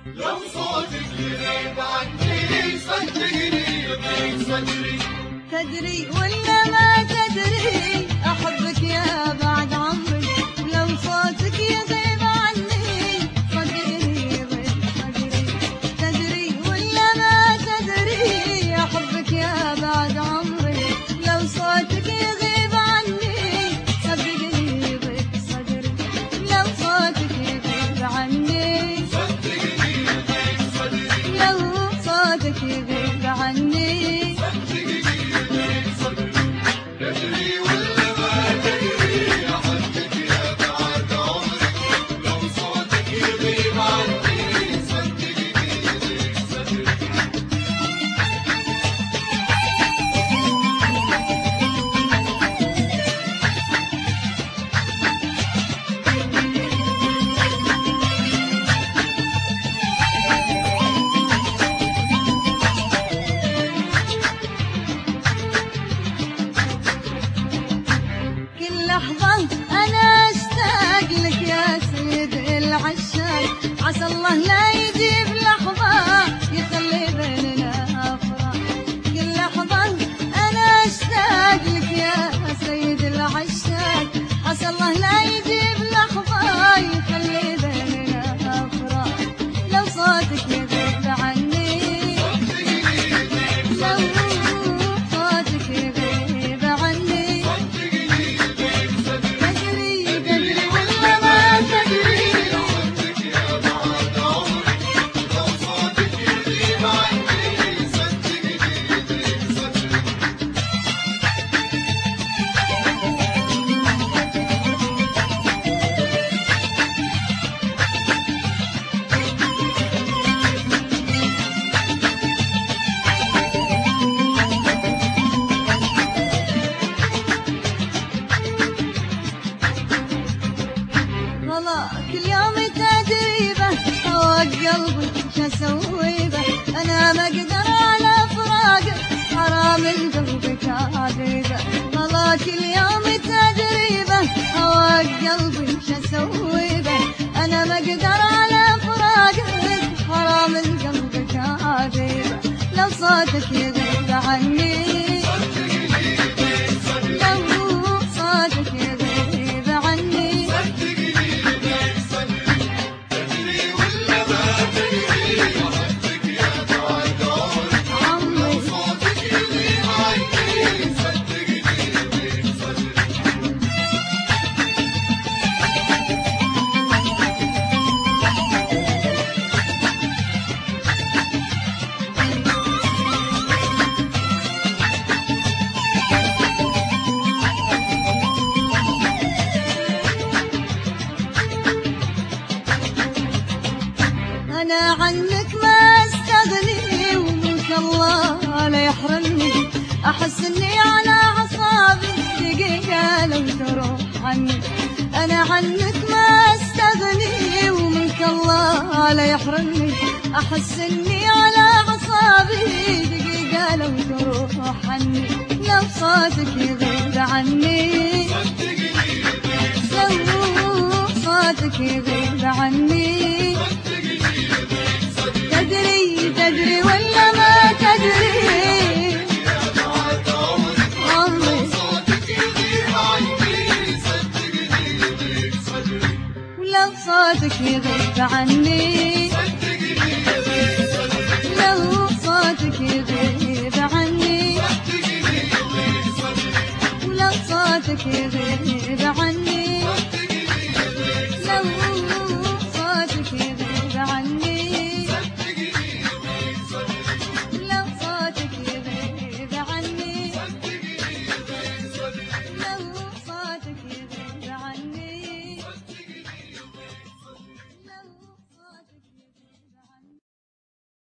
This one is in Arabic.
لو صوتك يغيب عني صدقني يضيق صدري. تدري ولا ما تدري أحبك يا بعد عمري، لو صوتك يغيب عني صدقني يضيق صدري. تدري ولا ما تدري أحبك يا بعد عمري، لو صوتك يغيب عني صدقني يضيق صدري. لو صوتك يغيب عني صدقني يضيق صدري. لو صوتك يغيب عني تدري ولا ما تدري أحبك يا بعد عمري، لو صوتك يغيب عني صدقني يضيق صدري. كل لحظة أنا أشتاق لك يا سيد العشاق، عسى الله لا يجيب لحظة يخلي بيننا أفراق. كل لحظة أنا أشتاق لك يا سيد العشاق، عسى الله لا يجيب لحظة يخلي بيننا أفراق. لو صوتك يغيب عني، لو صوتك يغيب عني، تدري ولا ما تدري أحبك يا بعد عمري، لو صوتك يغيب عني صدقني يضيق صدري. غلا كل يوم تجربة هواك قلبي شسوي به، أنا ما أقدر على فراقك حرام القلب كاذبة. غلا كل يوم تجربة هواك قلبي شسوي به، أنا ما أقدر على فراقك حرام القلب كاذبة. لو صوتك يغيب عني، لو صوتك يغيب عني تدري ولا ما تدري أحبك يا بعد عمري، عمري، صوتك يغيب عني صدقني يضيق صدري. أنا عنك ما أستغني ومنك الله لا يحرمني، أحس إني على أعصابي دقيقة لو تروح عني. أنا عنك ما أستغني ومنك الله لا يحرمني، أحس إني على أعصابي دقيقة لو تروح عني. لو صوتك يغيب عني، لو صوتك يغيب عني، تدري ولا ما تدري عمري، ولو صوتك يغيب عني، لو صوتك يغيب عني، ولو صوتك يغيب عني